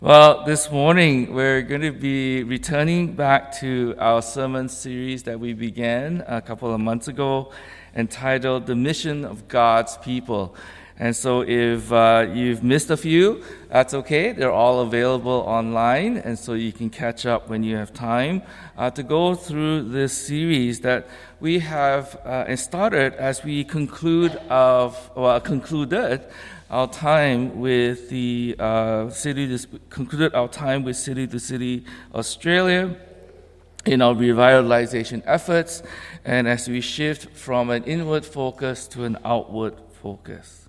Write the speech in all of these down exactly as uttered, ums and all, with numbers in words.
Well, this morning we're going to be returning back to our sermon series that we began a couple of months ago, entitled The Mission of God's People. And so if uh, you've missed a few, that's okay. They're all available online, and so you can catch up when you have time uh, to go through this series that we have uh, started as we conclude of, well, concluded our time with the uh, city, to, concluded our time with City to City Australia in our revitalization efforts, and as we shift from an inward focus to an outward focus.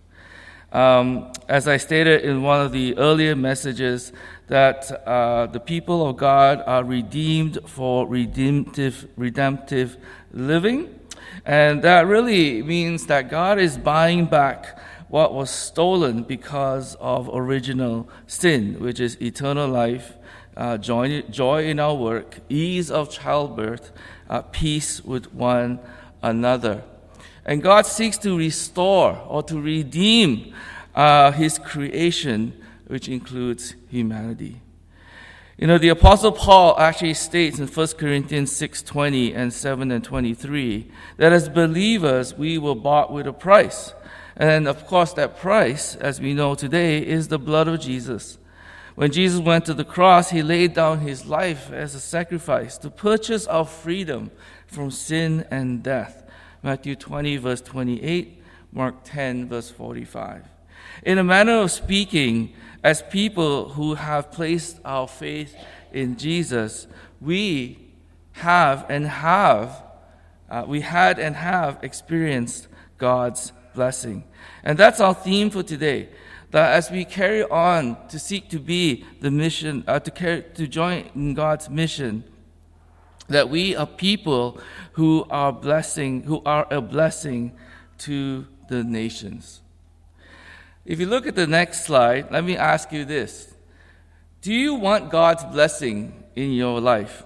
Um, as I stated in one of the earlier messages, that uh, the people of God are redeemed for redemptive, redemptive living, and that really means that God is buying back what was stolen because of original sin, which is eternal life, uh, joy, joy in our work, ease of childbirth, uh, peace with one another. And God seeks to restore or to redeem uh, His creation, which includes humanity. You know, the Apostle Paul actually states in First Corinthians six twenty and seven and twenty-three that as believers we were bought with a price. And of course, that price, as we know today, is the blood of Jesus. When Jesus went to the cross, He laid down His life as a sacrifice to purchase our freedom from sin and death. Matthew twenty, verse twenty-eight, Mark ten, verse forty-five. In a manner of speaking, as people who have placed our faith in Jesus, we have and have, uh, we had and have experienced God's blessing. And that's our theme for today. That as we carry on to seek to be the mission, uh, to carry, to join in God's mission, that we are people who are blessing, who are a blessing to the nations. If you look at the next slide, let me ask you this: do you want God's blessing in your life?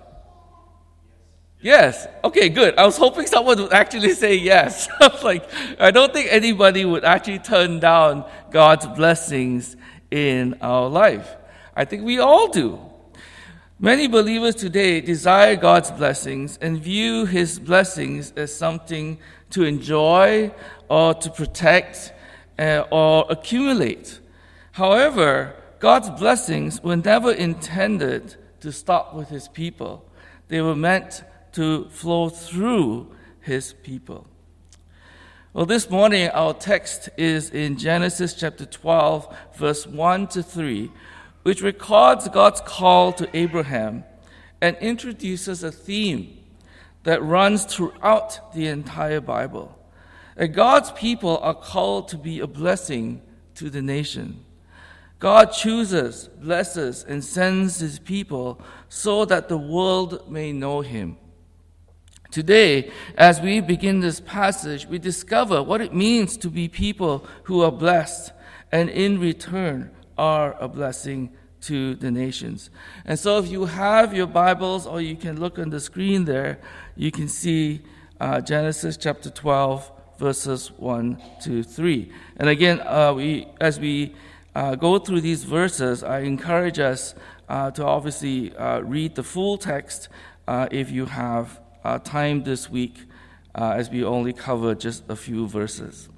Yes. Okay, good. I was hoping someone would actually say yes. I was like, I don't think anybody would actually turn down God's blessings in our life. I think we all do. Many believers today desire God's blessings and view His blessings as something to enjoy or to protect uh, or accumulate. However, God's blessings were never intended to stop with His people. They were meant to flow through His people. Well, this morning our text is in Genesis chapter twelve, verse one to three, which records God's call to Abraham and introduces a theme that runs throughout the entire Bible. That God's people are called to be a blessing to the nation. God chooses, blesses, and sends His people so that the world may know Him. Today, as we begin this passage, we discover what it means to be people who are blessed and in return are a blessing to the nations. And so if you have your Bibles, or you can look on the screen there, you can see uh, Genesis chapter twelve, verses one to three. And again, uh, we as we uh, go through these verses, I encourage us uh, to obviously uh, read the full text uh, if you have Uh, time this week, uh, as we only cover just a few verses.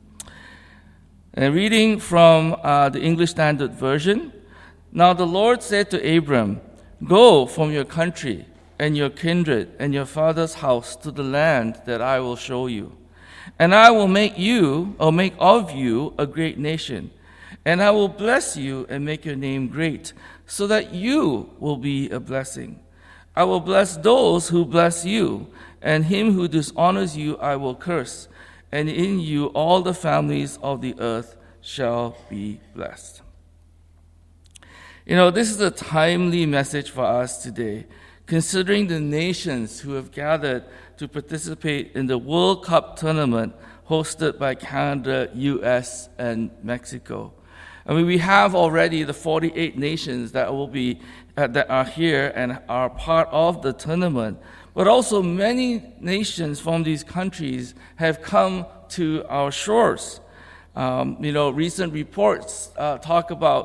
And reading from uh, the English Standard Version, now the Lord said to Abram, "Go from your country and your kindred and your father's house to the land that I will show you. And I will make you, or make of you, a great nation. And I will bless you and make your name great, so that you will be a blessing. I will bless those who bless you, and him who dishonors you I will curse, and in you all the families of the earth shall be blessed." You know, this is a timely message for us today, considering the nations who have gathered to participate in the World Cup tournament hosted by Canada, U S, and Mexico. I mean, we have already the forty-eight nations that will be uh, that are here and are part of the tournament. But also many nations from these countries have come to our shores. Um, you know, recent reports uh, talk about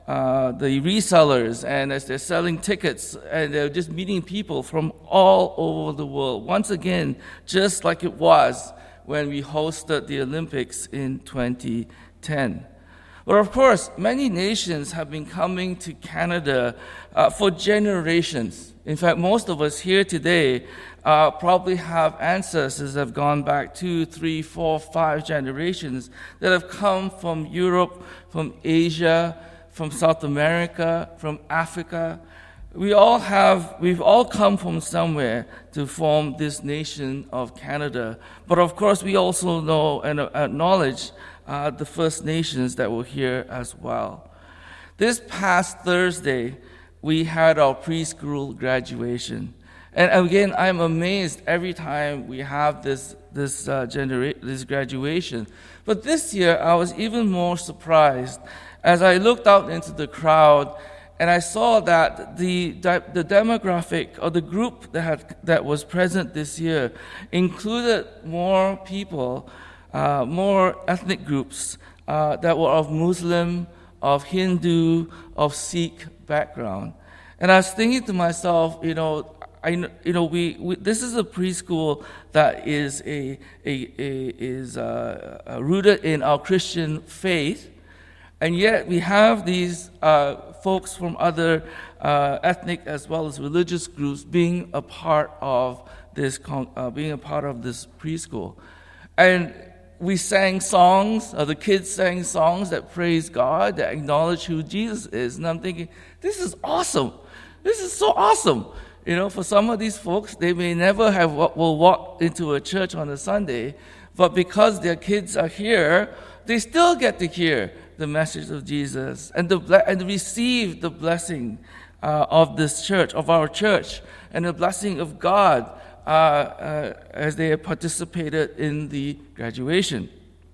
uh, the resellers, and as they're selling tickets, and they're just meeting people from all over the world. Once again, just like it was when we hosted the Olympics in twenty ten. But of course, many nations have been coming to Canada uh, for generations. In fact, most of us here today uh, probably have ancestors that have gone back two, three, four, five generations that have come from Europe, from Asia, from South America, from Africa. We all have, we've all come from somewhere to form this nation of Canada. But of course, we also know and acknowledge uh, the First Nations that were here as well. This past Thursday, we had our preschool graduation. And again, I'm amazed every time we have this this uh, genera- this graduation. But this year, I was even more surprised as I looked out into the crowd and I saw that the the demographic or the group that had, that was present this year included more people, uh, more ethnic groups uh, that were of Muslim, of Hindu, of Sikh background. And I was thinking to myself, you know, I you know we, we this is a preschool that is a, a, a is uh, uh, rooted in our Christian faith. And yet we have these uh, folks from other uh, ethnic as well as religious groups being a part of this, con- uh, being a part of this preschool, and we sang songs. Uh, the kids sang songs that praise God, that acknowledge who Jesus is. And I'm thinking, this is awesome. This is so awesome. You know, for some of these folks, they may never have will walk into a church on a Sunday, but because their kids are here, they still get to hear the message of Jesus and the and receive the blessing uh, of this church, of our church, and the blessing of God uh, uh, as they have participated in the graduation.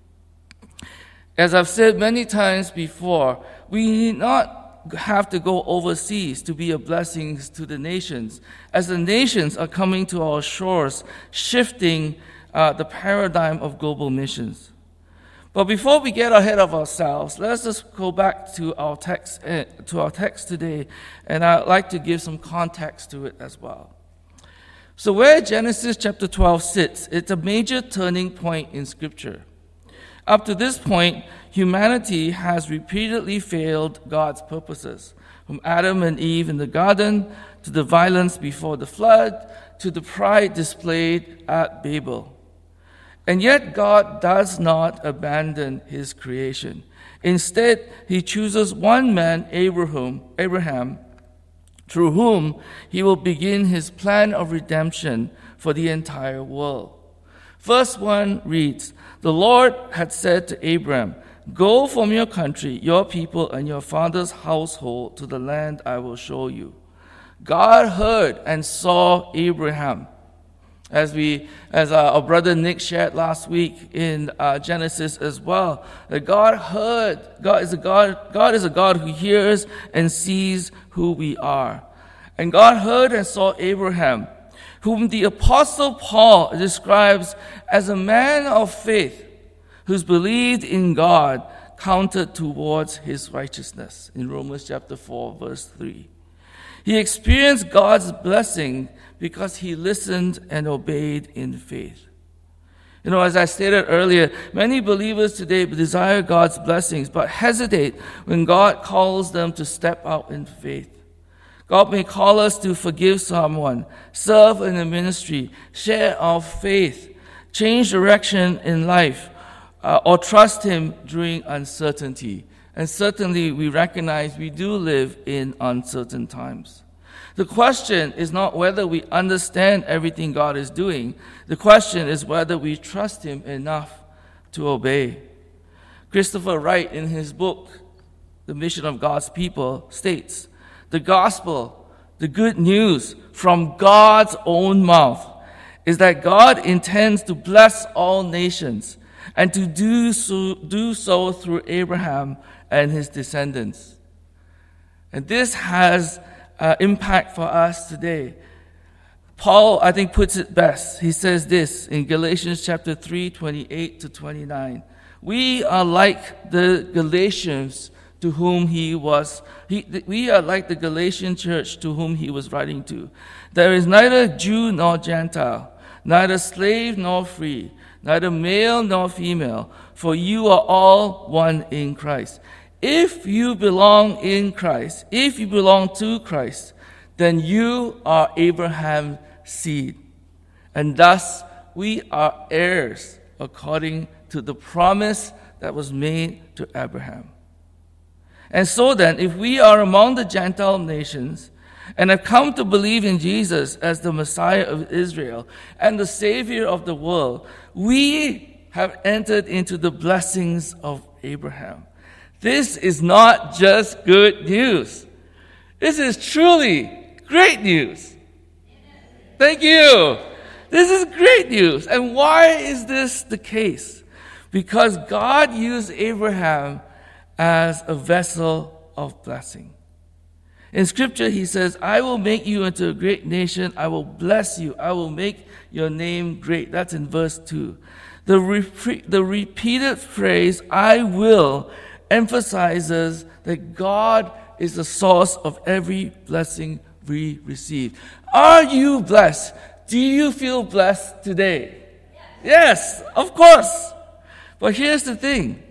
As I've said many times before, we need not have to go overseas to be a blessing to the nations, as the nations are coming to our shores, shifting uh, the paradigm of global missions. But before we get ahead of ourselves, let's just go back to our text uh, to our text today, and I'd like to give some context to it as well. So where Genesis chapter twelve sits, it's a major turning point in Scripture. Up to this point, humanity has repeatedly failed God's purposes, from Adam and Eve in the garden, to the violence before the flood, to the pride displayed at Babel. And yet God does not abandon his creation. Instead, he chooses one man, Abraham, Abraham, through whom he will begin his plan of redemption for the entire world. Verse one reads, "The Lord had said to Abram, 'Go from your country, your people, and your father's household to the land I will show you.' God heard and saw Abraham." As we, as uh, our brother Nick shared last week in uh, Genesis as well, that God heard. God is a God. God is a God who hears and sees who we are, and God heard and saw Abraham, whom the Apostle Paul describes as a man of faith, who's believed in God, counted towards his righteousness. In Romans chapter four, verse three, he experienced God's blessing because he listened and obeyed in faith. You know, as I stated earlier, many believers today desire God's blessings, but hesitate when God calls them to step out in faith. God may call us to forgive someone, serve in a ministry, share our faith, change direction in life, uh, or trust him during uncertainty. And certainly we recognize we do live in uncertain times. The question is not whether we understand everything God is doing. The question is whether we trust him enough to obey. Christopher Wright, in his book, The Mission of God's People, states, "The gospel, the good news from God's own mouth, is that God intends to bless all nations and to do so, do so through Abraham and his descendants." And this has Uh, impact for us today. Paul, I think, puts it best. He says this in Galatians chapter three, twenty-eight to twenty-nine. "We are like the Galatians to whom he was, he, we are like the Galatian church to whom he was writing to. There is neither Jew nor Gentile, neither slave nor free, neither male nor female, for you are all one in Christ. If you belong in Christ, if you belong to Christ, then you are Abraham's seed. And thus we are heirs according to the promise that was made to Abraham. And so then, if we are among the Gentile nations and have come to believe in Jesus as the Messiah of Israel and the Savior of the world, we have entered into the blessings of Abraham. This is not just good news. This is truly great news. Thank you. This is great news. And why is this the case? Because God used Abraham as a vessel of blessing. In Scripture, he says, I will make you into a great nation. I will bless you. I will make your name great. That's in verse two. The, re- the repeated phrase, I will, emphasizes that God is the source of every blessing we receive. Are you blessed? Do you feel blessed today? Yes, yes, of course. But here's the thing.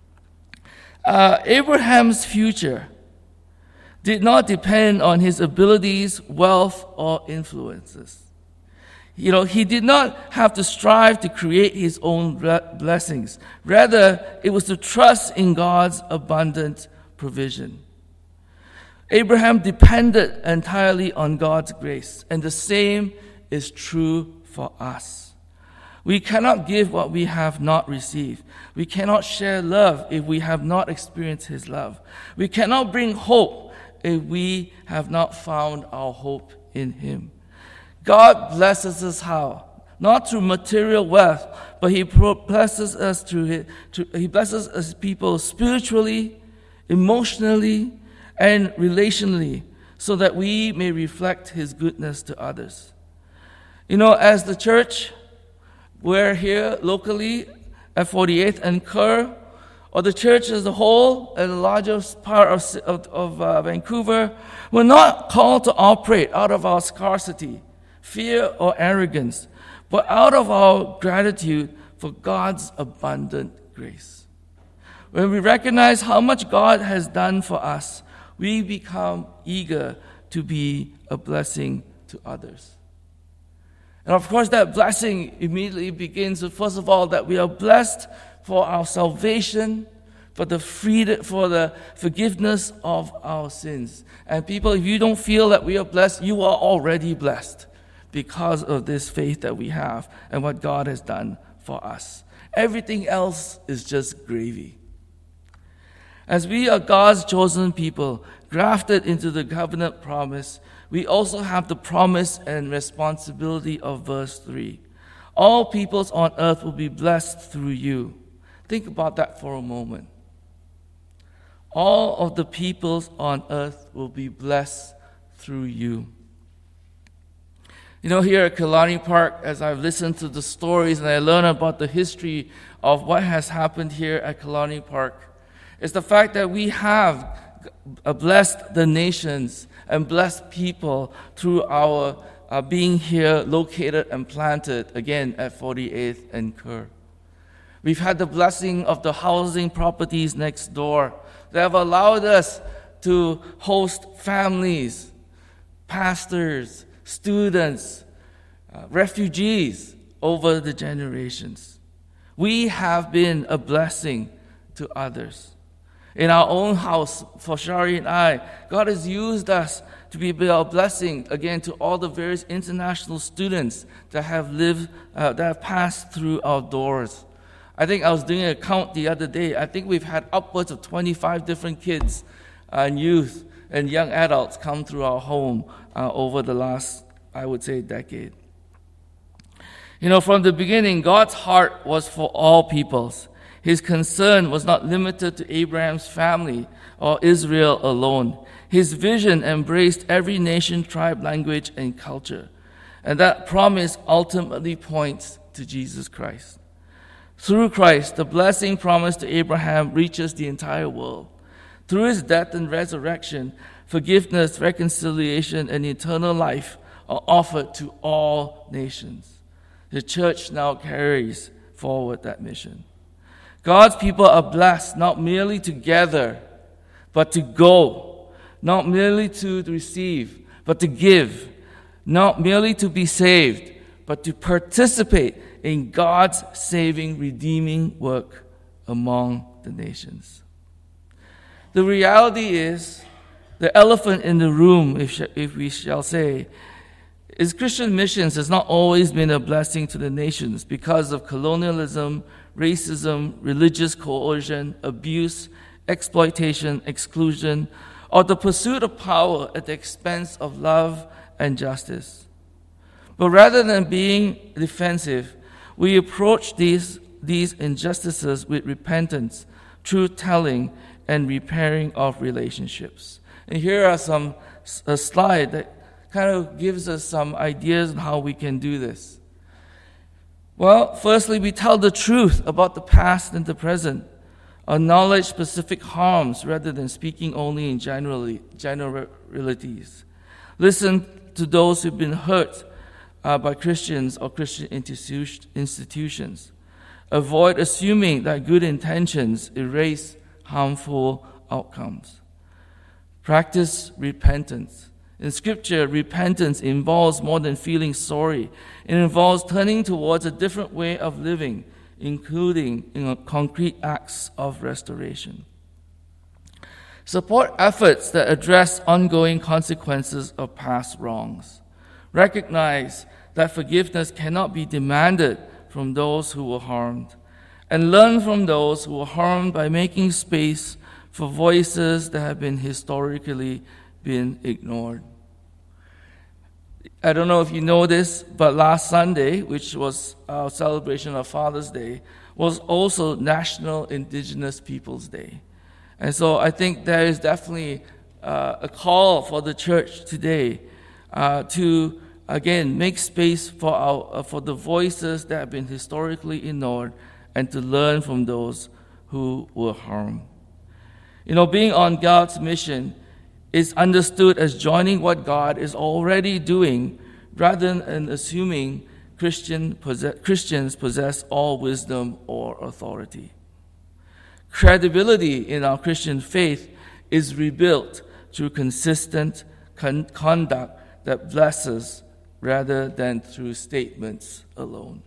Uh, Abraham's future did not depend on his abilities, wealth, or influences. You know, he did not have to strive to create his own blessings. Rather, it was to trust in God's abundant provision. Abraham depended entirely on God's grace, and the same is true for us. We cannot give what we have not received. We cannot share love if we have not experienced his love. We cannot bring hope if we have not found our hope in him. God blesses us how? Not through material wealth, but he blesses us through his, through, he blesses us people spiritually, emotionally, and relationally, so that we may reflect his goodness to others. You know, as the church, we're here locally at forty-eighth and Kerr, or the church as a whole, and the largest part of, of, of uh, Vancouver, we're not called to operate out of our scarcity, fear, or arrogance, but out of our gratitude for God's abundant grace. When we recognize how much God has done for us, we become eager to be a blessing to others. And of course, that blessing immediately begins with, first of all, that we are blessed for our salvation, for the freedom, for the forgiveness of our sins. And people, if you don't feel that we are blessed, you are already blessed because of this faith that we have and what God has done for us. Everything else is just gravy. As we are God's chosen people, grafted into the covenant promise, we also have the promise and responsibility of verse three. All peoples on earth will be blessed through you. Think about that for a moment. All of the peoples on earth will be blessed through you. You know, here at Kalani Park, as I've listened to the stories and I learn about the history of what has happened here at Kalani Park, it's the fact that we have blessed the nations and blessed people through our uh, being here located and planted, again, at forty-eighth and Kerr. We've had the blessing of the housing properties next door that have allowed us to host families, pastors, students, uh, refugees over the generations. We have been a blessing to others. In our own house, for Shari and I, God has used us to be a blessing, again, to all the various international students that have lived, uh, that have passed through our doors. I think I was doing a count the other day. I think we've had upwards of twenty-five different kids uh, and youth and young adults come through our home uh, over the last, I would say, decade. You know, from the beginning, God's heart was for all peoples. His concern was not limited to Abraham's family or Israel alone. His vision embraced every nation, tribe, language, and culture. And that promise ultimately points to Jesus Christ. Through Christ, the blessing promised to Abraham reaches the entire world. Through his death and resurrection, forgiveness, reconciliation, and eternal life are offered to all nations. The church now carries forward that mission. God's people are blessed not merely to gather, but to go, not merely to receive, but to give, not merely to be saved, but to participate in God's saving, redeeming work among the nations. The reality is, the elephant in the room, if, if we shall say, is Christian missions has not always been a blessing to the nations because of colonialism, racism, religious coercion, abuse, exploitation, exclusion, or the pursuit of power at the expense of love and justice. But rather than being defensive, we approach these, these injustices with repentance, truth-telling, and repairing of relationships. And here are some a slide that kind of gives us some ideas on how we can do this. Well, firstly, we tell the truth about the past and the present, acknowledge specific harms rather than speaking only in generally, generalities. Listen to those who've been hurt uh, by Christians or Christian institutions. Avoid assuming that good intentions erase harmful outcomes. Practice repentance. In Scripture, repentance involves more than feeling sorry. It involves turning towards a different way of living, including you know, concrete acts of restoration. Support efforts that address ongoing consequences of past wrongs. Recognize that forgiveness cannot be demanded from those who were harmed, and learn from those who were harmed by making space for voices that have been historically been ignored. I don't know if you know this, but last Sunday, which was our celebration of Father's Day, was also National Indigenous Peoples Day. And so I think there is definitely uh, a call for the church today uh, to, again, make space for, our, uh, for the voices that have been historically ignored and to learn from those who were harmed. You know, being on God's mission is understood as joining what God is already doing rather than assuming Christian possess, Christians possess all wisdom or authority. Credibility in our Christian faith is rebuilt through consistent con- conduct that blesses rather than through statements alone.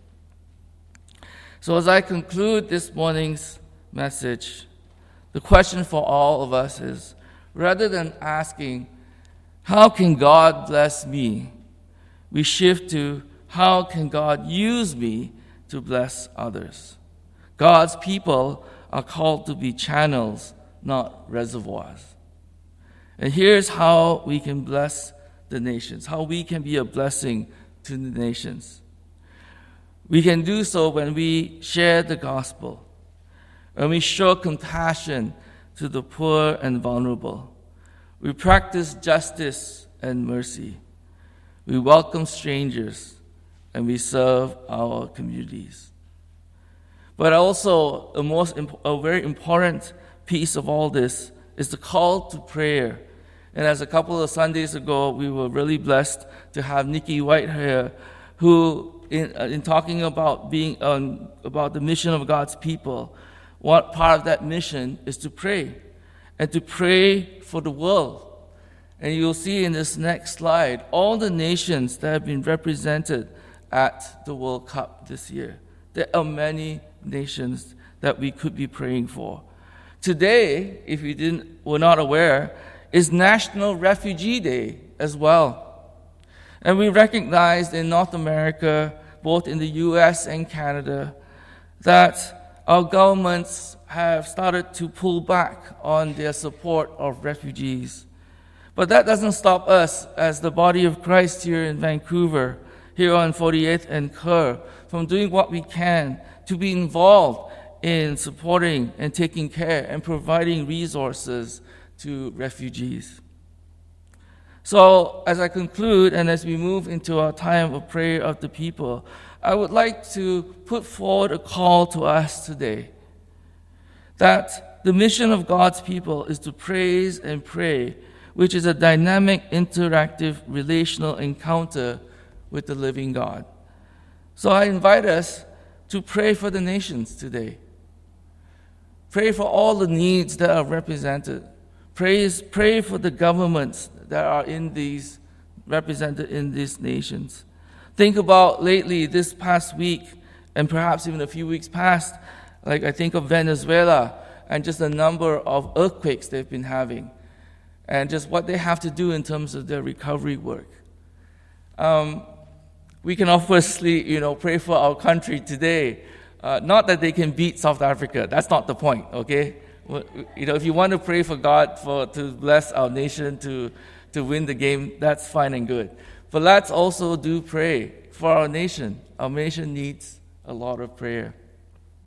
So as I conclude this morning's message, the question for all of us is, rather than asking, how can God bless me? We shift to, how can God use me to bless others? God's people are called to be channels, not reservoirs. And here's how we can bless the nations, how we can be a blessing to the nations. We can do so when we share the gospel, when we show compassion to the poor and vulnerable. We practice justice and mercy. We welcome strangers, and we serve our communities. But also, a, most, a very important piece of all this is the call to prayer. And as a couple of Sundays ago, we were really blessed to have Nikki White here, who, in, in talking about being um, about the mission of God's people, what part of that mission is to pray, and to pray for the world. And you'll see in this next slide all the nations that have been represented at the World Cup this year. There are many nations that we could be praying for. Today, if you didn't were not aware, is National Refugee Day as well. And we recognized in North America, both in the U S and Canada, that our governments have started to pull back on their support of refugees. But that doesn't stop us as the body of Christ here in Vancouver, here on forty-eighth and Kerr, from doing what we can to be involved in supporting and taking care and providing resources to refugees. So as I conclude and as we move into our time of prayer of the people, I would like to put forward a call to us today that the mission of God's people is to praise and pray, which is a dynamic, interactive, relational encounter with the living God. So I invite us to pray for the nations today. Pray for all the needs that are represented. Praise, pray for the governments that are in these, represented in these nations. Think about lately, this past week, and perhaps even a few weeks past, like I think of Venezuela, and just the number of earthquakes they've been having, and just what they have to do in terms of their recovery work. Um, we can obviously, you know, pray for our country today. Uh, not that they can beat South Africa. That's not the point, okay? You know, if you want to pray for God for to bless our nation to, to win the game, that's fine and good. But let's also do pray for our nation. Our nation needs a lot of prayer.